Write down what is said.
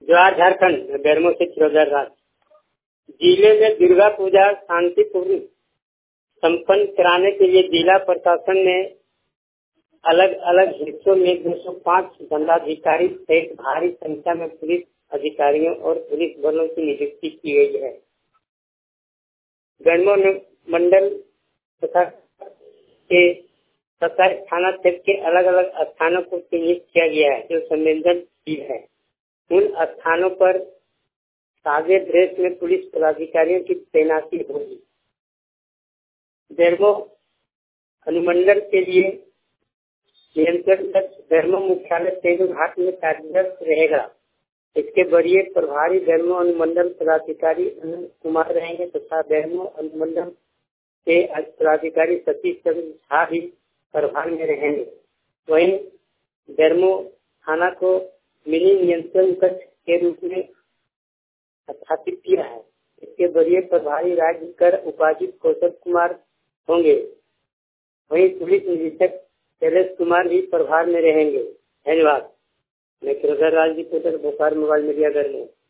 जवाहर झारखंड बेरमो से फिरोजर राज। जिले में दुर्गा पूजा शांतिपूर्ण संपन्न कराने के लिए जिला प्रशासन ने अलग अलग हिस्सों में 205 दंडाधिकारी सहित भारी संख्या में पुलिस अधिकारियों और पुलिस बलों की नियुक्ति की गई है। बेरमो मंडल तथा के 27 थाना क्षेत्र के अलग अलग स्थानों को चिन्हित किया गया है जो संवेदनशील है। उन स्थानों पर सादे ड्रेस में पुलिस पदाधिकारियों की तैनाती होगी। बेरमो अनुमंडल के लिए नियंत्रण बेरमो मुख्यालय तेलू घाट में कार्यरत रहेगा। इसके वरीय प्रभारी बेरमो अनुमंडल पदाधिकारी अनंत कुमार रहेंगे तथा बेरमो अनुमंडल के पदाधिकारी सतीश चंद्र झा भी प्रभार में रहेंगे। वहीं बेरमो थाना को मिनी नियंत्रण कक्ष के रूप में स्थापित किया है। इसके वरीय प्रभारी राज्य कर उपायुक्त कौशल कुमार होंगे। वहीं पुलिस निरीक्षक शैलेश कुमार भी प्रभार में रहेंगे। धन्यवाद। मैं Firozar Raj reporter Bhopal mobile media Bermo.